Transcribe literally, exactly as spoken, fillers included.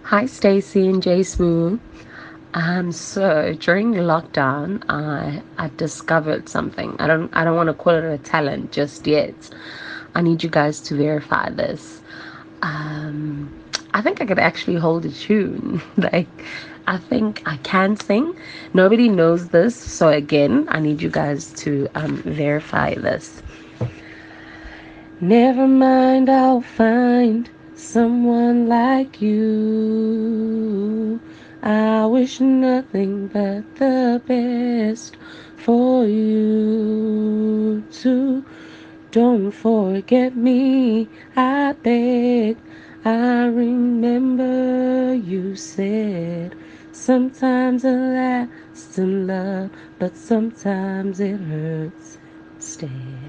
Hi, Stacy and Jay Smooth. Um, so during lockdown, I I discovered something. I don't I don't want to call it a talent just yet. I need you guys to verify this. Um, I think I could actually hold a tune. Like, I think I can sing. Nobody knows this, so again, I need you guys to um verify this. Never mind, I'll find someone like you. I wish nothing but the best for you too. Don't forget me, I beg. I remember you said sometimes it lasts in love, but sometimes it hurts instead.